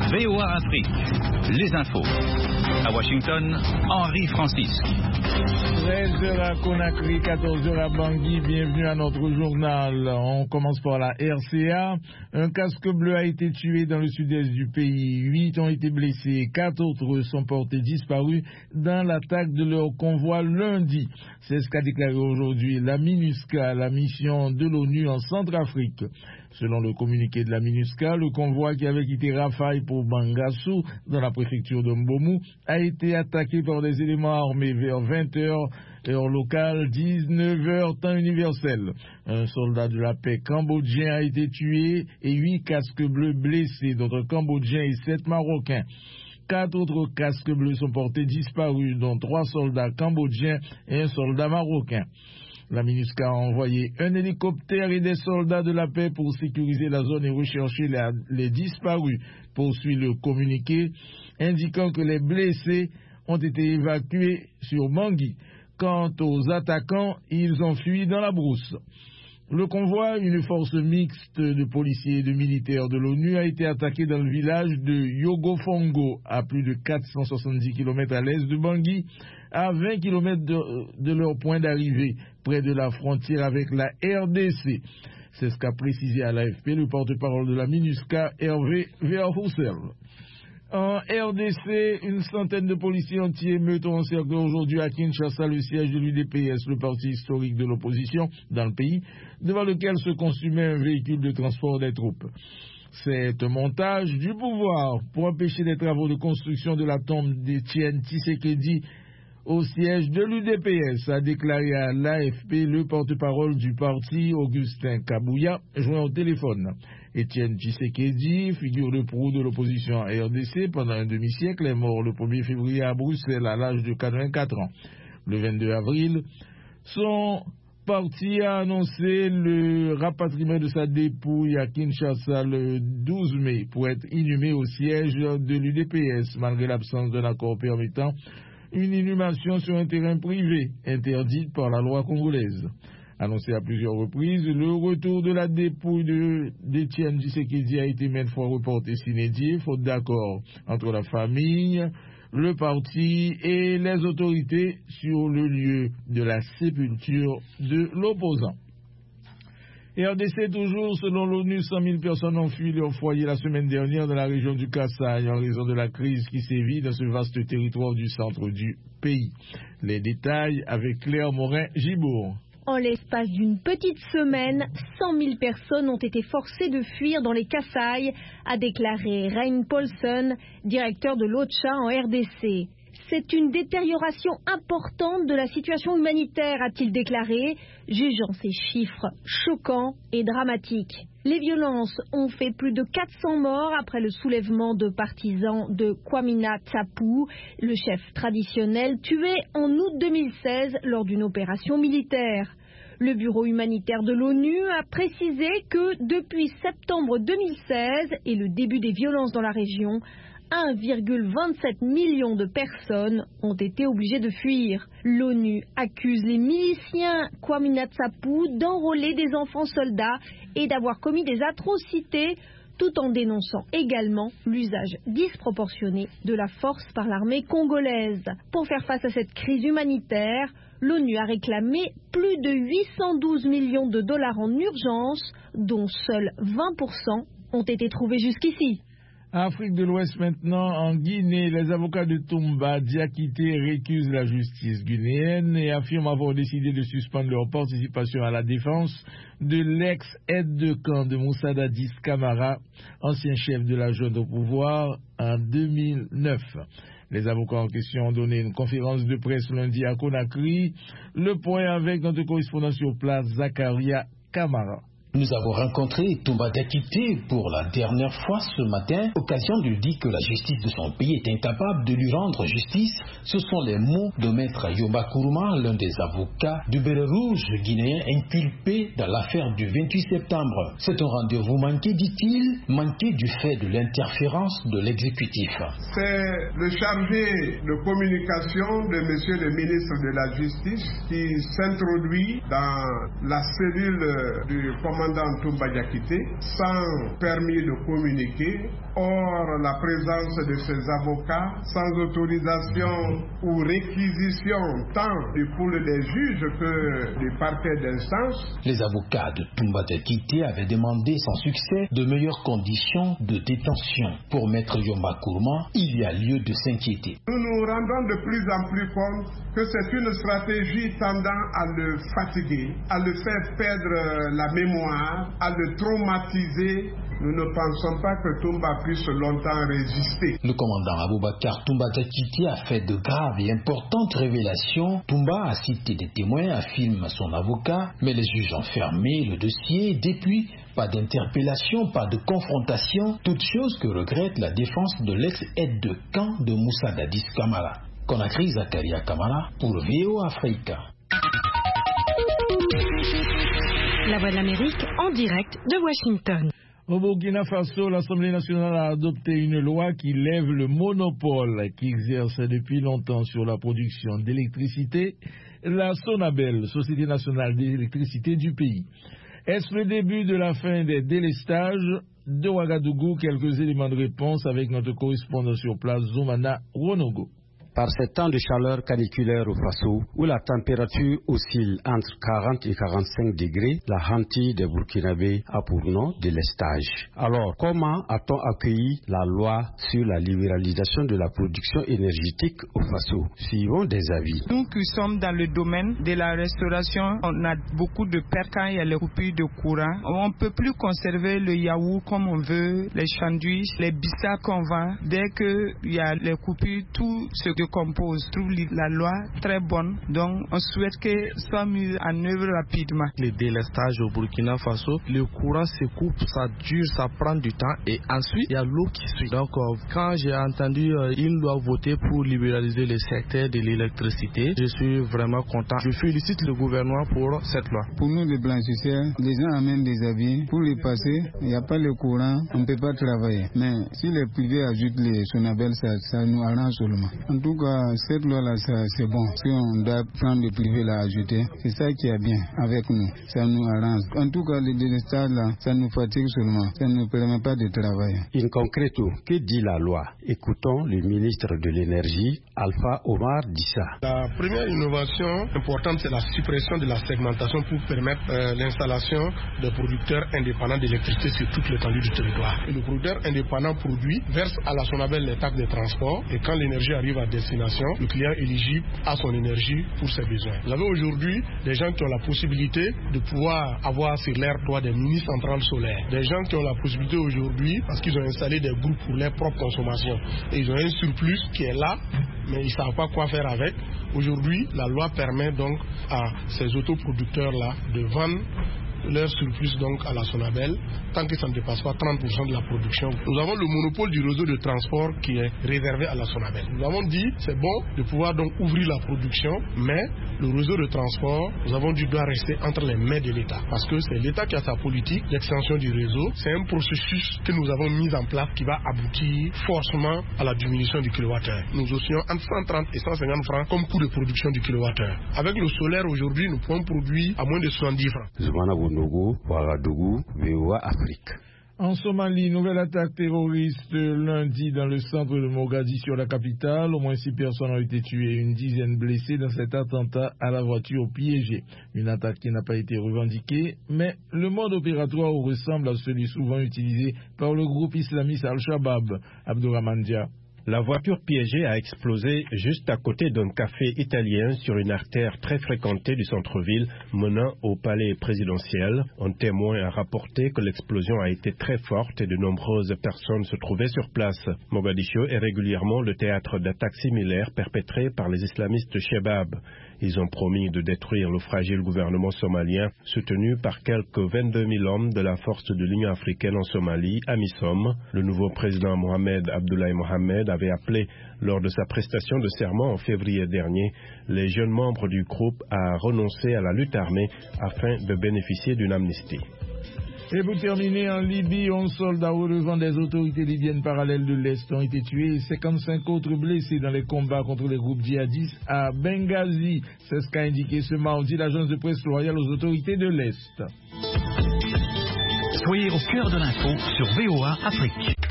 VOA Afrique, les infos. À Washington, Henri Francis. 13h à Conakry, 14h à Bangui, bienvenue à notre journal. On commence par la RCA. Un casque bleu a été tué dans le sud-est du pays. 8 ont été blessés, 4 autres sont portés disparus dans l'attaque de leur convoi lundi. C'est ce qu'a déclaré aujourd'hui la MINUSCA, la mission de l'ONU en Centrafrique. Selon le communiqué de la MINUSCA, le convoi qui avait quitté Rafai pour Bangassou, dans la préfecture de Mbomou, a été attaqué par des éléments armés vers 20h, heure locale, 19h, temps universel. Un soldat de la paix cambodgien a été tué et 8 casques bleus blessés, d'autres Cambodgiens et 7 Marocains. 4 autres casques bleus sont portés disparus, dont 3 soldats cambodgiens et un soldat marocain. La MINUSCA a envoyé un hélicoptère et des soldats de la paix pour sécuriser la zone et rechercher les disparus, poursuit le communiqué, indiquant que les blessés ont été évacués sur Bangui. Quant aux attaquants, ils ont fui dans la brousse. Le convoi, une force mixte de policiers et de militaires de l'ONU, a été attaqué dans le village de Yogofongo, à plus de 470 km à l'est de Bangui, à 20 km de leur point d'arrivée, près de la frontière avec la RDC. C'est ce qu'a précisé à l'AFP le porte-parole de la MINUSCA, Hervé Verhoussel. En RDC, une centaine de policiers anti-émeutes ont encerclé aujourd'hui à Kinshasa le siège de l'UDPS, le parti historique de l'opposition dans le pays, devant lequel se consumait un véhicule de transport des troupes. C'est un montage du pouvoir pour empêcher les travaux de construction de la tombe d'Étienne Tshisekedi au siège de l'UDPS, a déclaré à l'AFP le porte-parole du parti, Augustin Kabouya, joint au téléphone. Étienne Tshisekedi, figure de proue de l'opposition à RDC pendant un demi-siècle, est mort le 1er février à Bruxelles à l'âge de 84 ans. Le 22 avril, son parti a annoncé le rapatriement de sa dépouille à Kinshasa le 12 mai pour être inhumé au siège de l'UDPS, malgré l'absence d'un accord permettant une inhumation sur un terrain privé, interdite par la loi congolaise. Annoncé à plusieurs reprises, le retour de la dépouille d'Étienne Tshisekedi a été maintes fois reporté sine die, faute d'accord entre la famille, le parti et les autorités sur le lieu de la sépulture de l'opposant. RDC toujours, selon l'ONU, 100 000 personnes ont fui leur foyer la semaine dernière dans la région du Kasaï en raison de la crise qui sévit dans ce vaste territoire du centre du pays. Les détails avec Claire Morin-Gibourg. En l'espace d'une petite semaine, 100 000 personnes ont été forcées de fuir dans les Kasaï, a déclaré Rein Paulsen, directeur de l'OCHA en RDC. C'est une détérioration importante de la situation humanitaire, a-t-il déclaré, jugeant ces chiffres choquants et dramatiques. Les violences ont fait plus de 400 morts après le soulèvement de partisans de Kwamina Tapu, le chef traditionnel tué en août 2016 lors d'une opération militaire. Le bureau humanitaire de l'ONU a précisé que depuis septembre 2016 et le début des violences dans la région, 1,27 million de personnes ont été obligées de fuir. L'ONU accuse les miliciens Kwamina Tapu d'enrôler des enfants soldats et d'avoir commis des atrocités, tout en dénonçant également l'usage disproportionné de la force par l'armée congolaise. Pour faire face à cette crise humanitaire, l'ONU a réclamé plus de 812 millions de dollars en urgence, dont seuls 20% ont été trouvés jusqu'ici. Afrique de l'Ouest maintenant, en Guinée, les avocats de Toumba Diakité récusent la justice guinéenne et affirment avoir décidé de suspendre leur participation à la défense de l'ex-aide de camp de Moussa Dadis Camara, ancien chef de la junte au pouvoir, en 2009. Les avocats en question ont donné une conférence de presse lundi à Conakry. Le point avec notre correspondant sur place, Zakaria Camara. Nous avons rencontré Toumba Diakité pour la dernière fois ce matin, occasion de lui dire que la justice de son pays est incapable de lui rendre justice. Ce sont les mots de maître Yoba Kourouma, l'un des avocats du béret rouge guinéen inculpé dans l'affaire du 28 septembre. C'est un rendez-vous manqué, dit-il, manqué du fait de l'interférence de l'exécutif. C'est le chargé de communication de monsieur le ministre de la Justice qui s'introduit dans la cellule du commandant commandant Toumba Diakité sans permis de communiquer. Or, la présence de ses avocats sans autorisation ou réquisition tant du pool des juges que du parquet d'instance. Les avocats de Toumba Diakité avaient demandé sans succès de meilleures conditions de détention. Pour Maître Yomba Kourma, il y a lieu de s'inquiéter. Nous nous rendons de plus en plus compte que c'est une stratégie tendant à le fatiguer, à le faire perdre la mémoire, à le traumatiser. Nous ne pensons pas que Toumba puisse longtemps résister. Le commandant Aboubakar Toumba Diakité a fait de graves et importantes révélations. Toumba a cité des témoins, affirme son avocat, mais les juges ont fermé le dossier. Depuis, pas d'interpellation, pas de confrontation, toute chose que regrette la défense de l'ex-aide de camp de Moussa Dadis Kamara. Conakry, Zakaria Kamara pour VOA Africa. La Voix de l'Amérique en direct de Washington. Au Burkina Faso, l'Assemblée nationale a adopté une loi qui lève le monopole qui exerce depuis longtemps sur la production d'électricité la Sonabel, Société nationale d'électricité du pays. Est-ce le début de la fin des délestages? De Ouagadougou, quelques éléments de réponse avec notre correspondant sur place, Zoumana Ronogo. Par ces temps de chaleur caniculaire au Faso, où la température oscille entre 40 et 45 degrés, la hantille des Burkinabés a pour nom délestage. Alors, comment a-t-on accueilli la loi sur la libéralisation de la production énergétique au Faso? Suivons des avis. Nous qui sommes dans le domaine de la restauration, on a beaucoup de pertes quand il y a les coupures de courant. On ne peut plus conserver le yaourt comme on veut, les sandwichs, les bissaks qu'on vend. Dès qu'il y a les coupures, tout se compose. Je trouve la loi très bonne, donc on souhaite qu'elle soit mise en œuvre rapidement. Le délestage au Burkina Faso, le courant se coupe, ça dure, ça prend du temps et ensuite il y a l'eau qui suit. Donc quand j'ai entendu une loi votée pour libéraliser le secteur de l'électricité, je suis vraiment content. Je félicite le gouvernement pour cette loi. Pour nous les blanchisseurs, les gens amènent des habits. Pour les passer, il n'y a pas le courant, on ne peut pas travailler. Mais si les privés ajoutent les Sonabel, ça nous arrange seulement. En tout cas, cette loi-là, c'est bon. Si on doit prendre le privé là, ajouter, c'est ça qui est bien avec nous. Ça nous arrange. En tout cas, le délestage là, ça nous fatigue seulement. Ça ne nous permet pas de travailler. In concreto, que dit la loi? Écoutons le ministre de l'Énergie, Alpha Omar Dissa. La première innovation importante, c'est la suppression de la segmentation pour permettre l'installation de producteurs indépendants d'électricité sur toute l'étendue du territoire. Et le producteur indépendant produit, verse à la Sonabel les taxes de transport et quand l'énergie arrive à destination, le client éligible a son énergie pour ses besoins. Vous avez aujourd'hui des gens qui ont la possibilité de pouvoir avoir sur leur toit des mini-centrales solaires. Des gens qui ont la possibilité aujourd'hui, parce qu'ils ont installé des groupes pour leur propre consommation, et ils ont un surplus qui est là, mais ils ne savent pas quoi faire avec. Aujourd'hui, la loi permet donc à ces autoproducteurs-là de vendre leur surplus donc à la Sonabel, tant que ça ne dépasse pas 30% de la production. Nous avons le monopole du réseau de transport qui est réservé à la Sonabel. Nous avons dit c'est bon de pouvoir donc ouvrir la production, mais le réseau de transport, nous avons dit doit rester entre les mains de l'État, parce que c'est l'État qui a sa politique d'extension du réseau. C'est un processus que nous avons mis en place qui va aboutir forcément à la diminution du kilowattheure. Nous oscillons entre 130 et 150 francs comme coût de production du kilowattheure. Avec le solaire aujourd'hui, nous pouvons produire à moins de 70 francs. Ouagadougou, VOA Afrique. En Somalie, nouvelle attaque terroriste lundi dans le centre de Mogadiscio, la capitale. Au moins 6 personnes ont été tuées et une dizaine blessées dans cet attentat à la voiture piégée. Une attaque qui n'a pas été revendiquée, mais le mode opératoire ressemble à celui souvent utilisé par le groupe islamiste Al-Shabaab. Abdourahmane Dia. La voiture piégée a explosé juste à côté d'un café italien sur une artère très fréquentée du centre-ville menant au palais présidentiel. Un témoin a rapporté que l'explosion a été très forte et de nombreuses personnes se trouvaient sur place. Mogadiscio est régulièrement le théâtre d'attaques similaires perpétrées par les islamistes Shabab. Ils ont promis de détruire le fragile gouvernement somalien, soutenu par quelques 22 000 hommes de la force de l'Union africaine en Somalie, AMISOM. Le nouveau président Mohamed Abdoulaye Mohamed avait appelé, lors de sa prestation de serment en février dernier, les jeunes membres du groupe à renoncer à la lutte armée afin de bénéficier d'une amnistie. Et pour terminer, en Libye, 11 soldats relevant des autorités libyennes parallèles de l'Est ont été tués et 55 autres blessés dans les combats contre les groupes djihadistes à Benghazi. C'est ce qu'a indiqué ce mardi l'agence de presse loyale aux autorités de l'Est. Soyez au cœur de l'info sur VOA Afrique.